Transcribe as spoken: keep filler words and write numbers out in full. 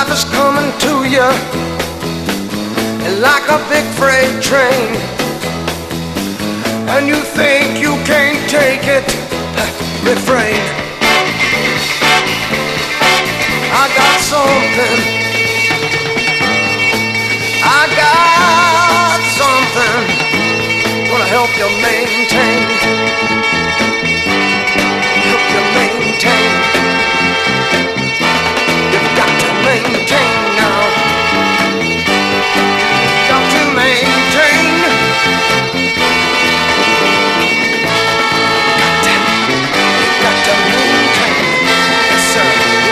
life is coming to you like a big freight train, and you think you can't take it, refrain. I got something, I got something gonna help you maintain, help you maintain.